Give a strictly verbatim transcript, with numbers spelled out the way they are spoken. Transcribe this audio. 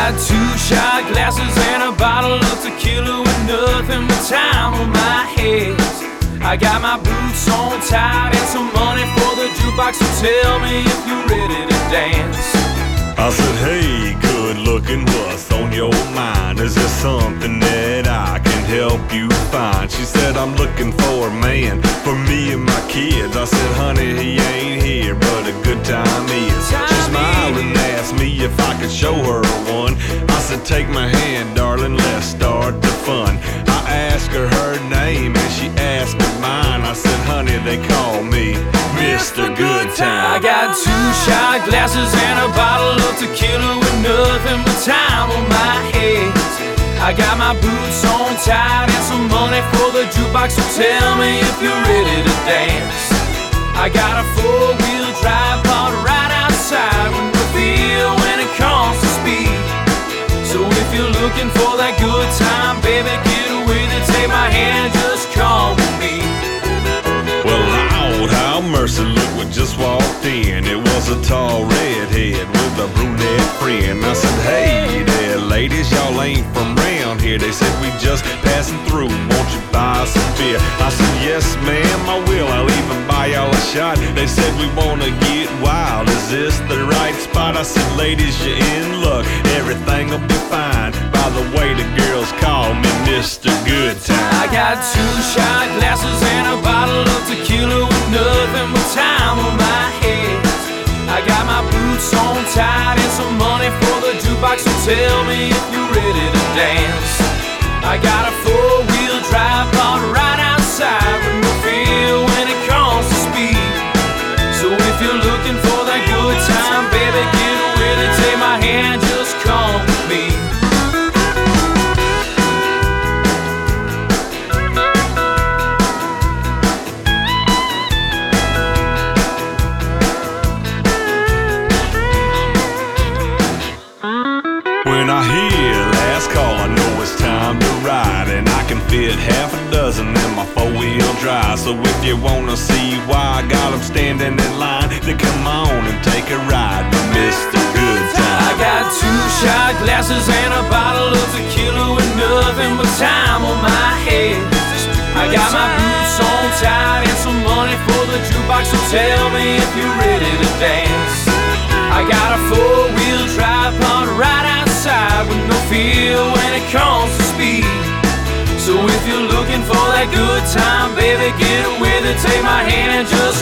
got two shot glasses and a bottle of tequila with nothing but time on my hands. I got my boots on tight and some money for the jukebox, so tell me if you're ready to dance. I said, hey, good looking, what's on your mind? Is there something that I can help you find? She said, I'm looking for a man for me and my kids. I said, honey, he ain't here, but a good time is. She smiled and asked me if I could show her one. I said, take my hand, darling, let's start the fun. I asked her her name and she asked me mine. I said, honey, they call me Mister Good Time. I got two shot glasses and a bottle of tequila with nothing but time on my hands. I got my boots on tight and some money for the jukebox, so tell me if you're ready to dance. I got a four-wheel drive parked right outside with no feel when it comes to speed. So if you're looking for that good time, baby, get with it, take my hand, just come with me. Well, Lord, how mercy, look what just walked in. It was a tall redhead with a brunette friend. I said, hey there, ladies, y'all ain't from round here. They said, we just passing through, won't you buy some beer? I said, yes, ma'am, I will, I'll even buy y'all a shot. They said, we wanna get wild, is this the right spot? I said, ladies, you're in luck, everything'll be fine. By the way, the girls call me Mister Good Time. I got two shot glasses and a bottle of tequila with nothing but time on my hands. I got my boots on tight and some money for the jukebox, so tell me if you're ready to dance. I got a four-wheel drive parked right outside with no feel when it comes to speed. So if you're looking for that good time, baby, get with it, take my hand, just come with me. When I hear last call, I know it's time to ride, and I can fit half a dozen in my four-wheel drive. So if you wanna see why I got them standing in line, then come on and take a ride with Mister Good Time. I got two shot glasses and a bottle of tequila with nothing but time on my hands. I got my boots on tight and some money for the jukebox, so tell me if you're ready to dance. I got a four-wheel drive parked right outside with no feel when it comes to speed. So if you're looking for that good time, baby, get with it, take my hand and just